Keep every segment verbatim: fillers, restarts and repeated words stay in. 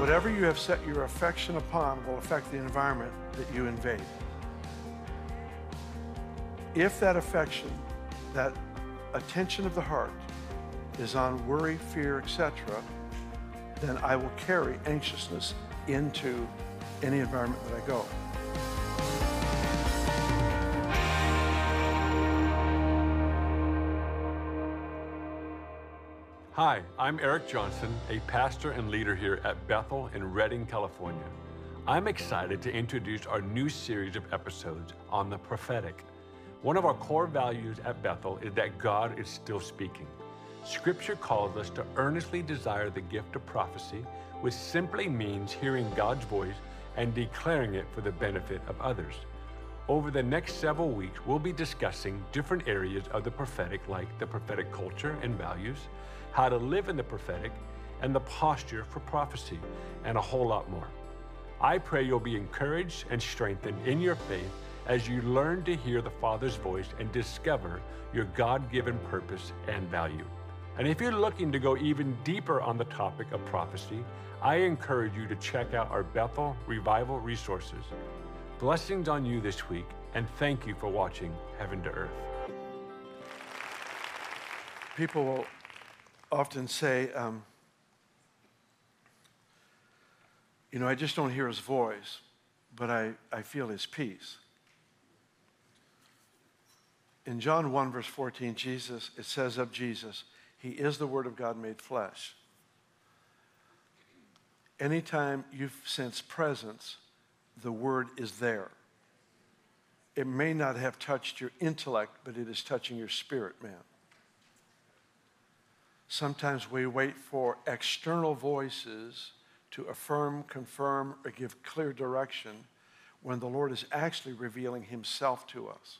Whatever you have set your affection upon will affect the environment that you invade. If that affection, that attention of the heart is on worry, fear, et cetera, then I will carry anxiousness into any environment that I go. Hi, I'm Eric Johnson, a pastor and leader here at Bethel in Redding, California. I'm excited to introduce our new series of episodes on the prophetic. One of our core values at Bethel is that God is still speaking. Scripture calls us to earnestly desire the gift of prophecy, which simply means hearing God's voice and declaring it for the benefit of others. Over the next several weeks, we'll be discussing different areas of the prophetic, like the prophetic culture and values, how to live in the prophetic, and the posture for prophecy, and a whole lot more. I pray you'll be encouraged and strengthened in your faith as you learn to hear the Father's voice and discover your God-given purpose and value. And if you're looking to go even deeper on the topic of prophecy, I encourage you to check out our Bethel Revival resources. Blessings on you this week, and thank you for watching Heaven to Earth. People will often say, um, you know, I just don't hear his voice, but I, I feel his peace. In John one, verse fourteen, Jesus, it says of Jesus, he is the Word of God made flesh. Anytime you sense presence, the Word is there. It may not have touched your intellect, but it is touching your spirit, man. Sometimes we wait for external voices to affirm, confirm, or give clear direction when the Lord is actually revealing himself to us.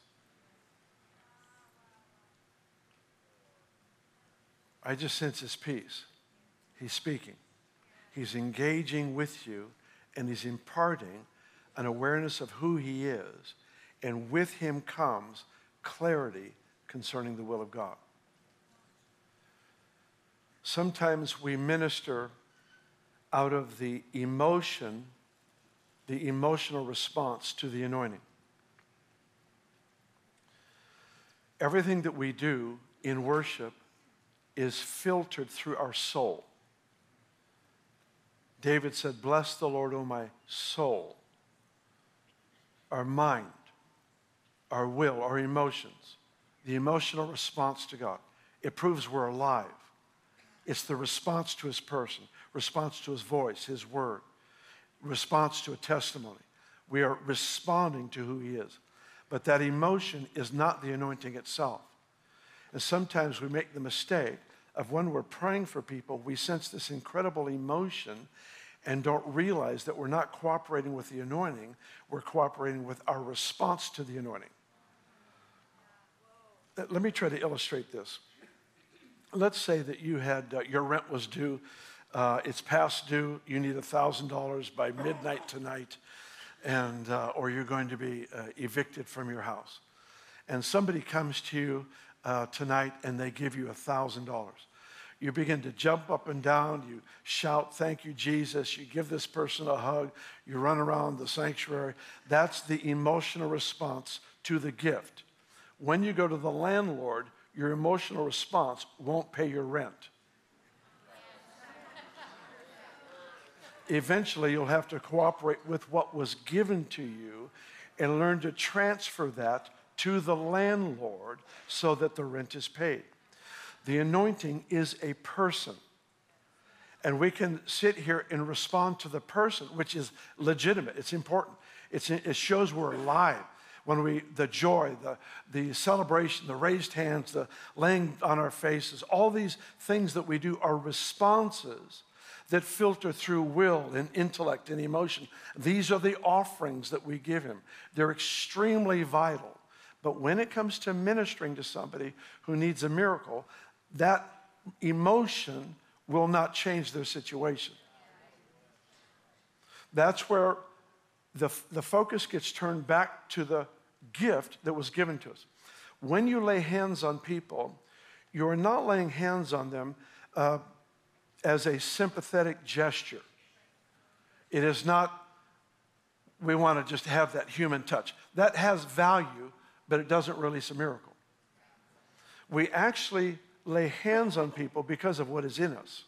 I just sense his peace. He's speaking. He's engaging with you, and he's imparting an awareness of who he is, and with him comes clarity concerning the will of God. Sometimes we minister out of the emotion, the emotional response to the anointing. Everything that we do in worship is filtered through our soul. David said, "Bless the Lord, O my soul." Our mind, our will, our emotions, the emotional response to God. It proves we're alive. It's the response to his person, response to his voice, his word, response to a testimony. We are responding to who he is. But that emotion is not the anointing itself. And sometimes we make the mistake of when we're praying for people, we sense this incredible emotion and don't realize that we're not cooperating with the anointing, we're cooperating with our response to the anointing. Let me try to illustrate this. Let's say that you had, uh, your rent was due, uh, it's past due, you need one thousand dollars by midnight tonight, and uh, or you're going to be uh, evicted from your house. And somebody comes to you uh, tonight and they give you one thousand dollars. You begin to jump up and down, you shout, "Thank you, Jesus." You give this person a hug, you run around the sanctuary. That's the emotional response to the gift. When you go to the landlord, your emotional response won't pay your rent. Eventually, you'll have to cooperate with what was given to you and learn to transfer that to the landlord so that the rent is paid. The anointing is a person. And we can sit here and respond to the person, which is legitimate. It's important. It's, it shows we're alive. When we, the joy, the, the celebration, the raised hands, the laying on our faces, all these things that we do are responses that filter through will and intellect and emotion. These are the offerings that we give him. They're extremely vital. But when it comes to ministering to somebody who needs a miracle, that emotion will not change their situation. That's where the, the focus gets turned back to the gift that was given to us. When you lay hands on people, you are not laying hands on them uh, as a sympathetic gesture. It is not, we want to just have that human touch. That has value, but it doesn't release a miracle. We actually lay hands on people because of what is in us.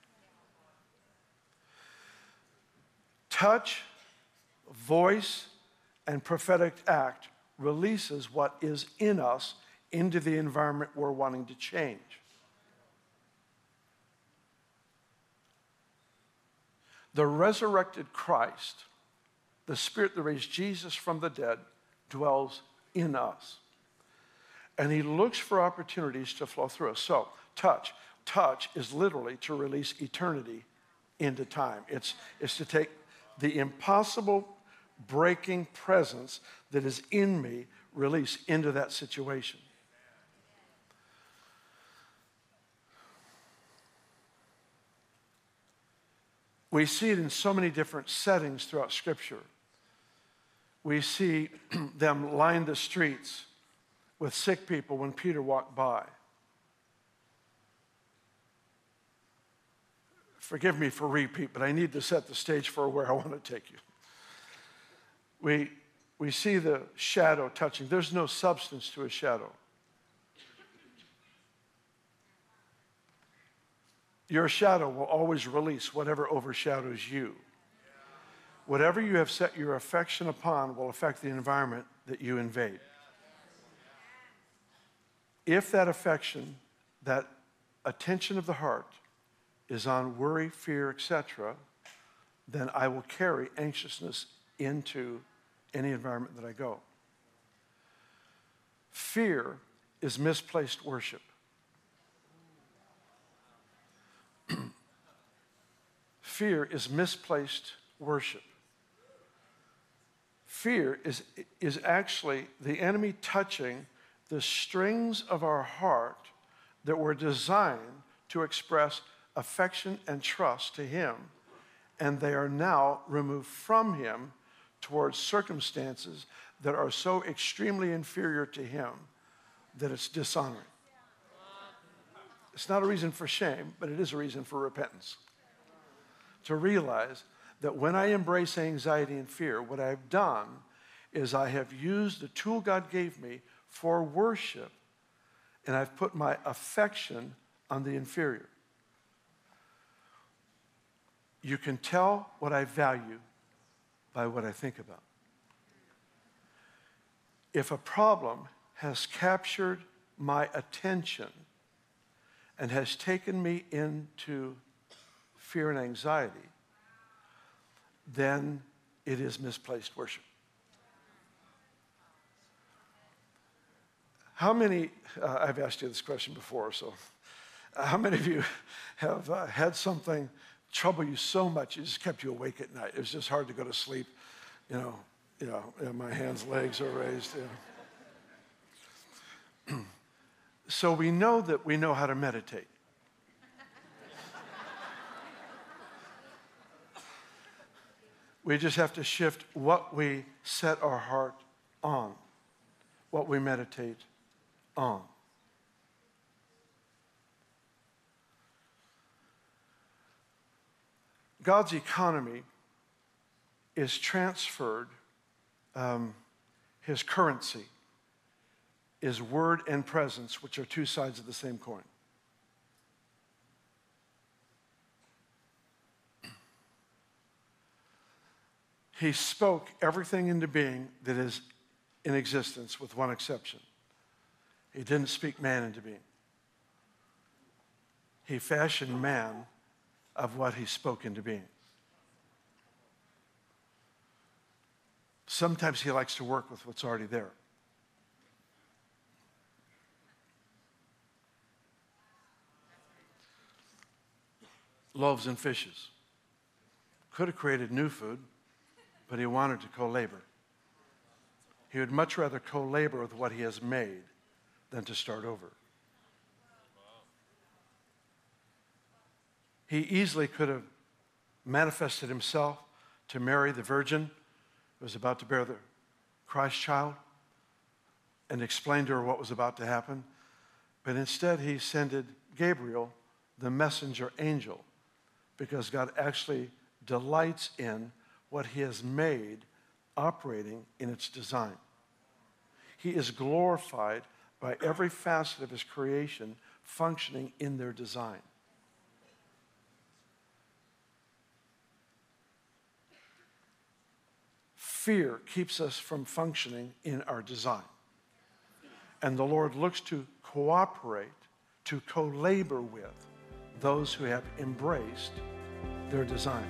Touch, voice, and prophetic act releases what is in us into the environment we're wanting to change. The resurrected Christ, the Spirit that raised Jesus from the dead, dwells in us. And he looks for opportunities to flow through us. So, touch. Touch is literally to release eternity into time. It's, it's to take the impossible breaking presence that is in me, release into that situation. We see it in so many different settings throughout Scripture. We see them line the streets with sick people when Peter walked by. Forgive me for repeat, but I need to set the stage for where I want to take you. We, we see the shadow touching. There's no substance to a shadow. Your shadow will always release whatever overshadows you. Whatever you have set your affection upon will affect the environment that you invade. If that affection, that attention of the heart is on worry, fear, et cetera, then I will carry anxiousness into any environment that I go. Fear is misplaced worship. Fear is misplaced worship. Fear is, is actually the enemy touching the strings of our heart that were designed to express affection and trust to him, and they are now removed from him towards circumstances that are so extremely inferior to him that it's dishonoring. It's not a reason for shame, but it is a reason for repentance. To realize that when I embrace anxiety and fear, what I've done is I have used the tool God gave me for worship, and I've put my affection on the inferior. You can tell what I value by what I think about. If a problem has captured my attention and has taken me into fear and anxiety, then it is misplaced worship. How many, uh, I've asked you this question before, so uh, how many of you have uh, had something trouble you so much it just kept you awake at night? It was just hard to go to sleep. You know, you know, and my hands, legs are raised. You know. So we know that we know how to meditate. We just have to shift what we set our heart on, what we meditate on. God's economy is transferred, um, his currency is word and presence, which are two sides of the same coin. He spoke everything into being that is in existence, with one exception. He didn't speak man into being. He fashioned man of what he spoke into being. Sometimes he likes to work with what's already there. Loaves and fishes. Could have created new food, but he wanted to co-labor. He would much rather co-labor with what he has made than to start over. He easily could have manifested himself to Mary, the virgin, who was about to bear the Christ child, and explained to her what was about to happen. But instead, he sent Gabriel, the messenger angel, because God actually delights in what he has made operating in its design. He is glorified by every facet of his creation functioning in their design. Fear keeps us from functioning in our design. And the Lord looks to cooperate, to co-labor with those who have embraced their design.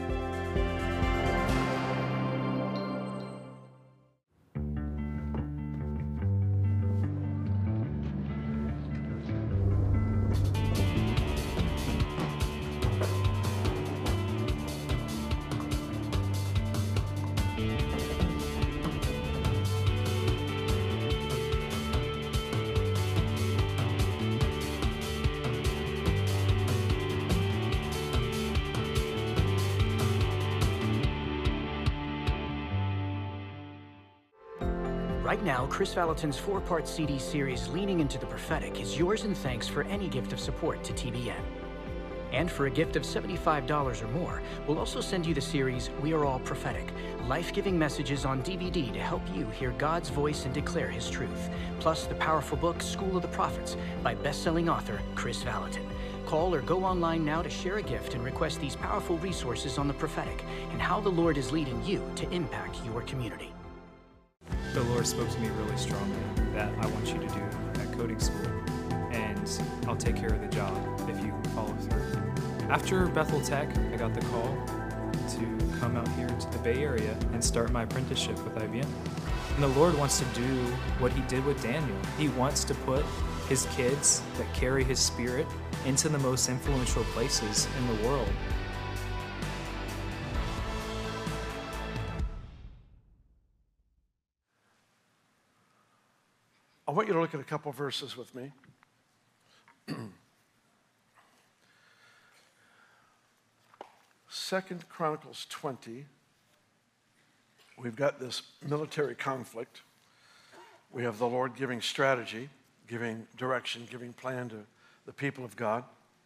Right now, Chris Vallotton's four-part C D series, Leaning into the Prophetic, is yours in thanks for any gift of support to T B N. And for a gift of seventy-five dollars or more, we'll also send you the series, We Are All Prophetic, life-giving messages on D V D to help you hear God's voice and declare his truth, plus the powerful book, School of the Prophets, by best-selling author Chris Vallotton. Call or go online now to share a gift and request these powerful resources on the prophetic and how the Lord is leading you to impact your community. The Lord spoke to me really strongly that I want you to do at coding school, and I'll take care of the job if you follow through. After Bethel Tech, I got the call to come out here to the Bay Area and start my apprenticeship with I B M. And the Lord wants to do what he did with Daniel. He wants to put his kids that carry his spirit into the most influential places in the world. I want you to look at a couple verses with me. Second Chronicles twenty. We've got this military conflict. We have the Lord giving strategy, giving direction, giving plan to the people of God.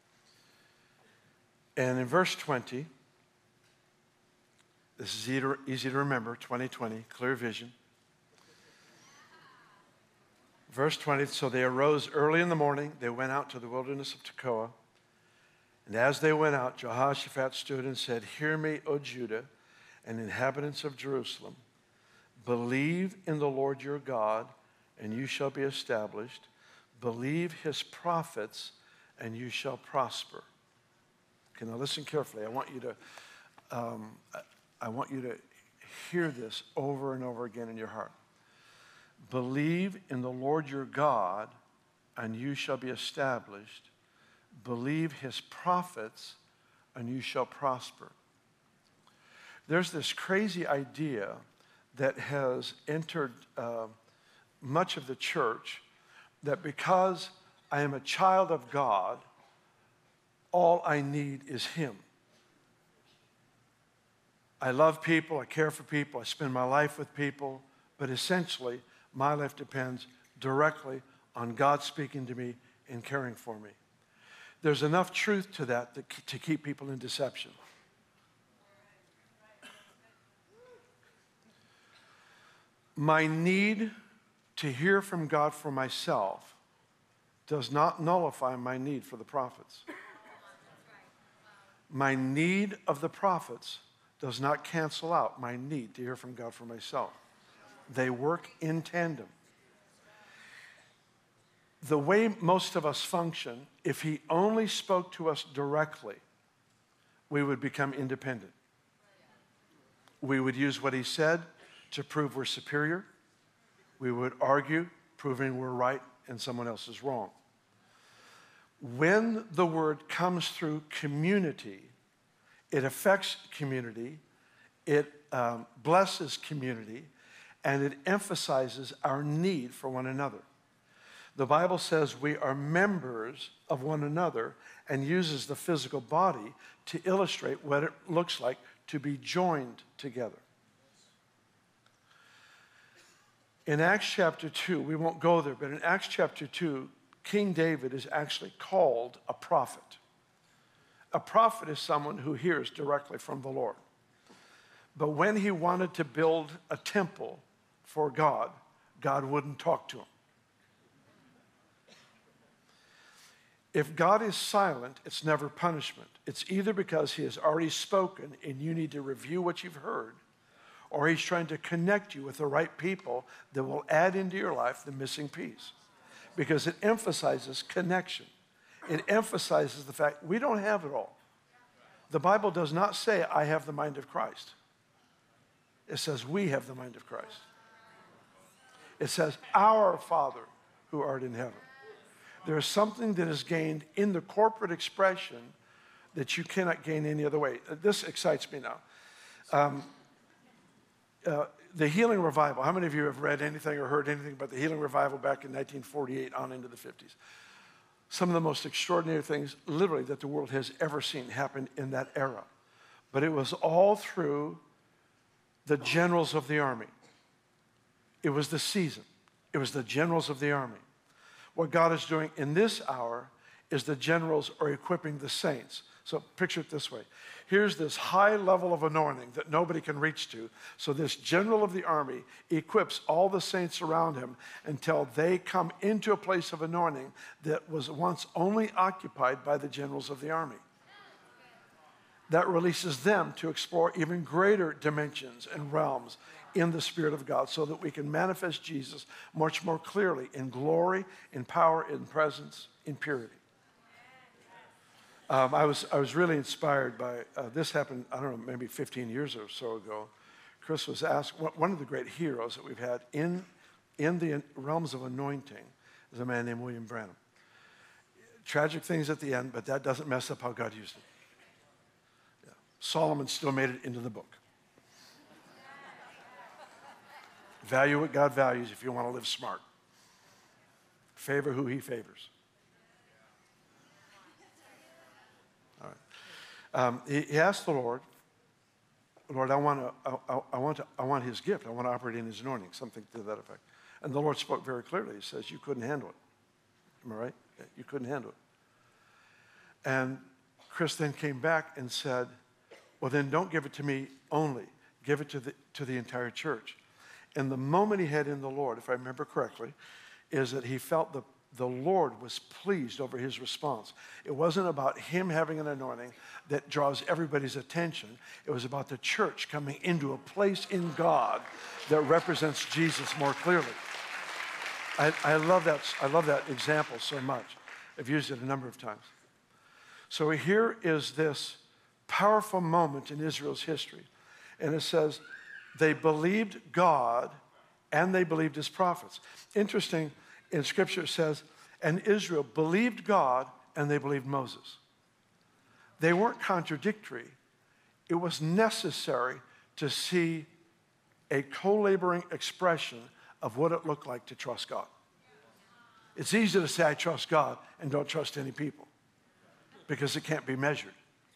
And in verse twenty, this is easy to, easy to remember, twenty twenty, clear vision. Verse twenty, so they arose early in the morning. They went out to the wilderness of Tekoa. And as they went out, Jehoshaphat stood and said, hear me, O Judah, and inhabitants of Jerusalem. Believe in the Lord your God, and you shall be established. Believe his prophets, and you shall prosper. Okay, now listen carefully. I want you to, um, I want you to hear this over and over again in your heart. Believe in the Lord your God, and you shall be established. Believe his prophets, and you shall prosper. There's this crazy idea that has entered uh, much of the church that because I am a child of God, all I need is him. I love people, I care for people, I spend my life with people, but essentially, my life depends directly on God speaking to me and caring for me. There's enough truth to that to keep people in deception. My need to hear from God for myself does not nullify my need for the prophets. My need of the prophets does not cancel out my need to hear from God for myself. They work in tandem. The way most of us function, if he only spoke to us directly, we would become independent. We would use what he said to prove we're superior. We would argue, proving we're right and someone else is wrong. When the word comes through community, it affects community, it um, blesses community, and it emphasizes our need for one another. The Bible says we are members of one another and uses the physical body to illustrate what it looks like to be joined together. In Acts chapter two, we won't go there, but in Acts chapter two, King David is actually called a prophet. A prophet is someone who hears directly from the Lord. But when he wanted to build a temple for God, God wouldn't talk to him. If God is silent, it's never punishment. It's either because he has already spoken and you need to review what you've heard, or he's trying to connect you with the right people that will add into your life the missing piece. Because it emphasizes connection. It emphasizes the fact we don't have it all. The Bible does not say, I have the mind of Christ. It says, we have the mind of Christ. It says, our Father who art in heaven. There is something that is gained in the corporate expression that you cannot gain any other way. This excites me now. Um, uh, the Healing Revival. How many of you have read anything or heard anything about the Healing Revival back in nineteen forty-eight on into the fifties? Some of the most extraordinary things, literally, that the world has ever seen happened in that era. But it was all through the generals of the army. It was the season. It was the generals of the army. What God is doing in this hour is the generals are equipping the saints. So picture it this way. Here's this high level of anointing that nobody can reach to. So this general of the army equips all the saints around him until they come into a place of anointing that was once only occupied by the generals of the army. That releases them to explore even greater dimensions and realms in the Spirit of God so that we can manifest Jesus much more clearly in glory, in power, in presence, in purity. Um, I was I was really inspired by, uh, this happened, I don't know, maybe fifteen years or so ago. Chris was asked, one of the great heroes that we've had in, in the realms of anointing is a man named William Branham. Tragic things at the end, but that doesn't mess up how God used it. Yeah. Solomon still made it into the book. Value what God values if you want to live smart. Favor who he favors. All right. Um, he, he asked the Lord, Lord, I want, to, I, I, want to, I want his gift. I want to operate in his anointing, something to that effect. And the Lord spoke very clearly. He says, you couldn't handle it. Am I right? You couldn't handle it. And Chris then came back and said, well, then don't give it to me only. Give it to the, to the entire church. And the moment he had in the Lord, if I remember correctly, is that he felt the, the Lord was pleased over his response. It wasn't about him having an anointing that draws everybody's attention. It was about the church coming into a place in God that represents Jesus more clearly. I, I love that, I love that example so much. I've used it a number of times. So here is this powerful moment in Israel's history. And it says, they believed God and they believed his prophets. Interesting, in Scripture it says, and Israel believed God and they believed Moses. They weren't contradictory. It was necessary to see a co-laboring expression of what it looked like to trust God. It's easy to say, I trust God and don't trust any people because it can't be measured.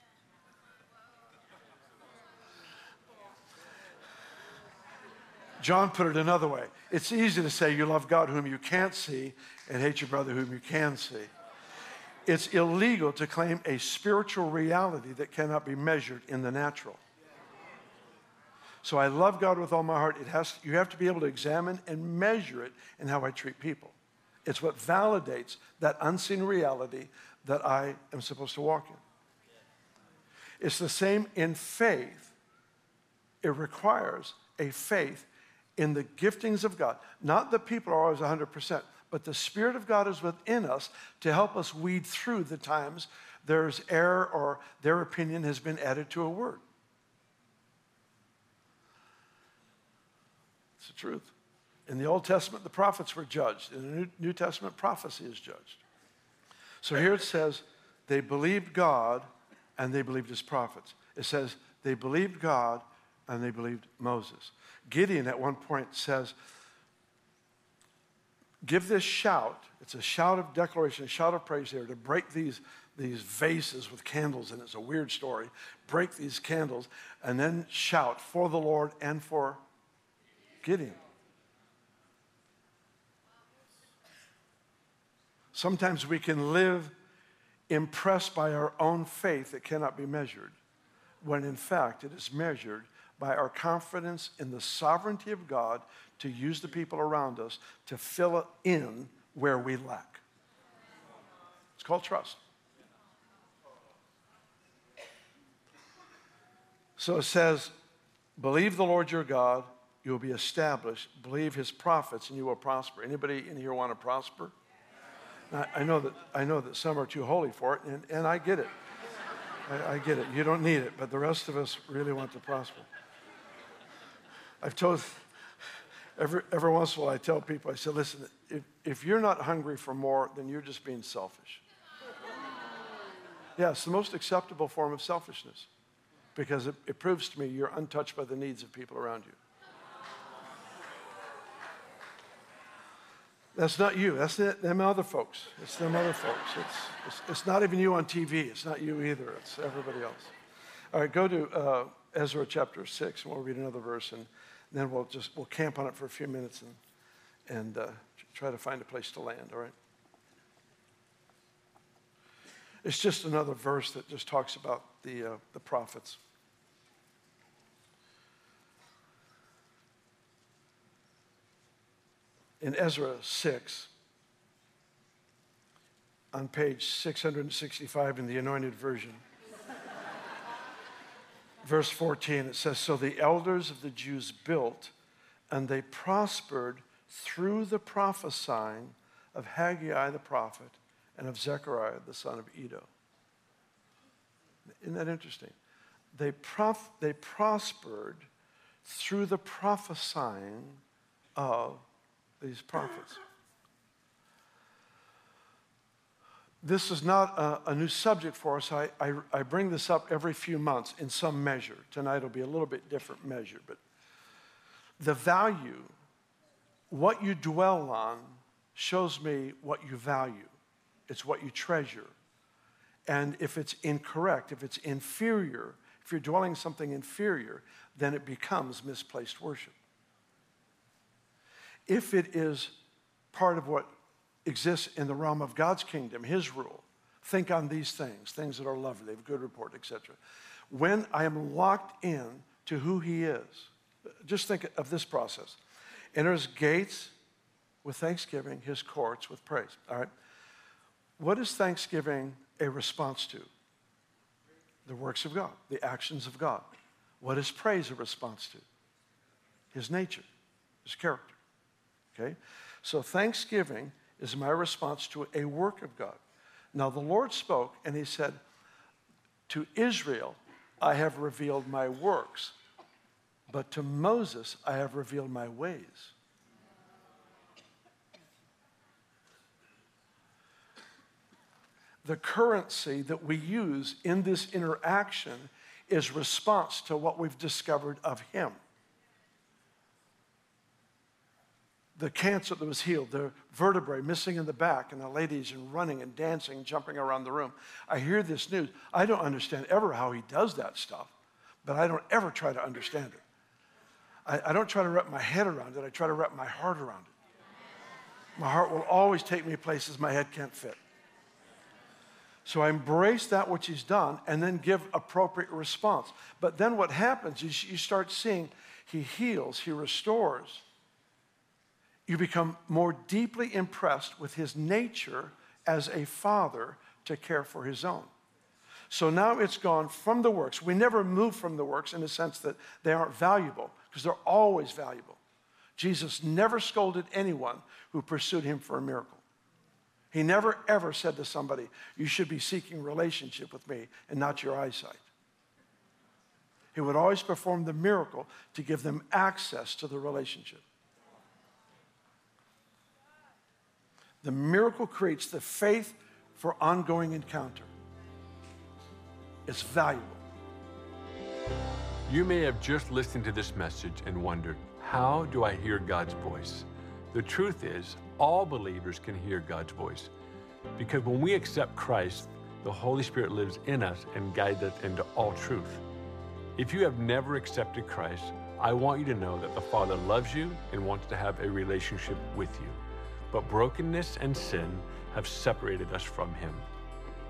John put it another way. It's easy to say you love God whom you can't see and hate your brother whom you can see. It's illegal to claim a spiritual reality that cannot be measured in the natural. So I love God with all my heart. It has, you have to be able to examine and measure it in how I treat people. It's what validates that unseen reality that I am supposed to walk in. It's the same in faith. It requires a faith in the giftings of God. Not that people are always one hundred percent, but the Spirit of God is within us to help us weed through the times there's error or their opinion has been added to a word. It's the truth. In the Old Testament, the prophets were judged. In the New, New Testament, prophecy is judged. So here it says, they believed God and they believed his prophets. It says, they believed God and they believed Moses. Gideon at one point says, give this shout. It's a shout of declaration, a shout of praise here to break these, these vases with candles, and it's a weird story. Break these candles and then shout for the Lord and for Gideon. Sometimes we can live impressed by our own faith that cannot be measured, when in fact it is measured by our confidence in the sovereignty of God to use the people around us to fill in where we lack. It's called trust. So it says, believe the Lord your God, you will be established. Believe his prophets, and you will prosper. Anybody in here want to prosper? I, I know that I know that some are too holy for it, and, and I get it. I, I get it. You don't need it, but the rest of us really want to prosper. I've told, every, every once in a while I tell people, I say, listen, if, if you're not hungry for more, then you're just being selfish. Yeah, it's the most acceptable form of selfishness because it, it proves to me you're untouched by the needs of people around you. That's not you. That's it, them other folks. It's them other folks. It's, it's, it's not even you on T V. It's not you either. It's everybody else. All right, go to uh, Ezra chapter six, and we'll read another verse, and then we'll just we'll camp on it for a few minutes and and uh, try to find a place to land. All right. It's just another verse that just talks about the uh, the prophets. In Ezra six, on page six hundred sixty-five in the Anointed Version, verse fourteen, it says, so the elders of the Jews built, and they prospered through the prophesying of Haggai the prophet and of Zechariah the son of Iddo. Isn't that interesting? They, prof- they prospered through the prophesying of these prophets. This is not a, a new subject for us. I, I, I bring this up every few months in some measure. Tonight will be a little bit different measure, but the value, what you dwell on, shows me what you value. It's what you treasure. And if it's incorrect, if it's inferior, if you're dwelling something inferior, then it becomes misplaced worship. If it is part of what exists in the realm of God's kingdom, his rule, think on these things, things that are lovely, of good report, et cetera. When I am locked in to who he is, just think of this process. Enter his gates with thanksgiving, his courts with praise. All right. What is thanksgiving a response to? The works of God, the actions of God. What is praise a response to? His nature, his character. Okay? So thanksgiving is my response to a work of God. Now the Lord spoke and he said, to Israel I have revealed my works, but to Moses I have revealed my ways. The currency that we use in this interaction is response to what we've discovered of him. The cancer that was healed, the vertebrae missing in the back, and the ladies and running and dancing, jumping around the room. I hear this news. I don't understand ever how he does that stuff, but I don't ever try to understand it. I, I don't try to wrap my head around it. I try to wrap my heart around it. My heart will always take me places my head can't fit. So I embrace that which he's done and then give appropriate response. But then what happens is you start seeing he heals, he restores. You become more deeply impressed with his nature as a father to care for his own. So now it's gone from the works. We never move from the works in the sense that they aren't valuable, because they're always valuable. Jesus never scolded anyone who pursued him for a miracle. He never ever said to somebody, you should be seeking relationship with me and not your eyesight. He would always perform the miracle to give them access to the relationship. The miracle creates the faith for ongoing encounter. It's valuable. You may have just listened to this message and wondered, how do I hear God's voice? The truth is, all believers can hear God's voice, because when we accept Christ, the Holy Spirit lives in us and guides us into all truth. If you have never accepted Christ, I want you to know that the Father loves you and wants to have a relationship with you. But brokenness and sin have separated us from him.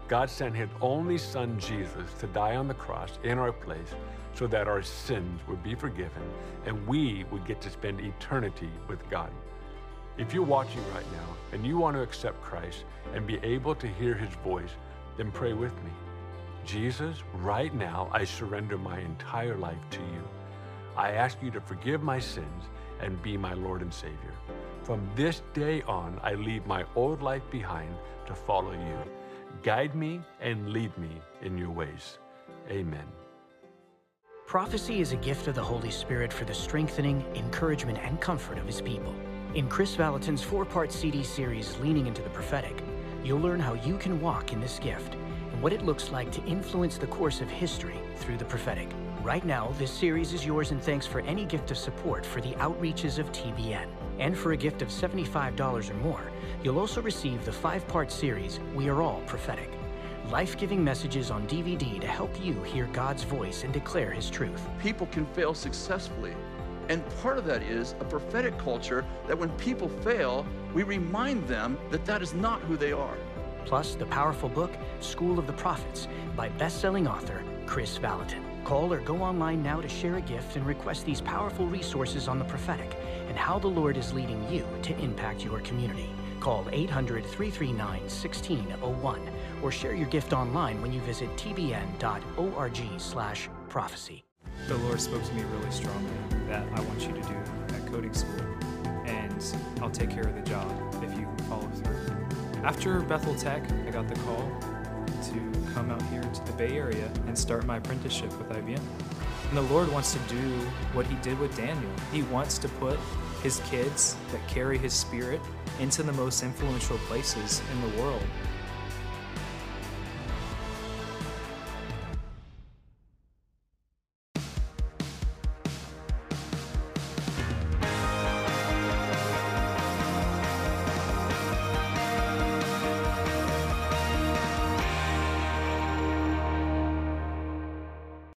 God sent his only son, Jesus, to die on the cross in our place so that our sins would be forgiven and we would get to spend eternity with God. If you're watching right now and you want to accept Christ and be able to hear his voice, then pray with me. Jesus, right now, I surrender my entire life to you. I ask you to forgive my sins and be my Lord and Savior. From this day on, I leave my old life behind to follow you. Guide me and lead me in your ways. Amen. Prophecy is a gift of the Holy Spirit for the strengthening, encouragement, and comfort of his people. In Chris Valentin's four-part C D series, Leaning into the Prophetic, you'll learn how you can walk in this gift and what it looks like to influence the course of history through the prophetic. Right now, this series is yours in thanks for any gift of support for the outreaches of T B N. And for a gift of seventy-five dollars or more, you'll also receive the five-part series, We Are All Prophetic. Life-giving messages on D V D to help you hear God's voice and declare his truth. People can fail successfully. And part of that is a prophetic culture that when people fail, we remind them that that is not who they are. Plus, the powerful book, School of the Prophets, by best-selling author Chris Valentin. Call or go online now to share a gift and request these powerful resources on the prophetic and how the Lord is leading you to impact your community. Call eight hundred, three three nine, one six zero one or share your gift online when you visit t b n dot org slash prophecy. The Lord spoke to me really strongly that I want you to do at coding school, and I'll take care of the job if you follow through. After Bethel Tech, I got the call to come out here to the Bay Area and start my apprenticeship with I B M. And the Lord wants to do what he did with Daniel. He wants to put his kids that carry his spirit into the most influential places in the world.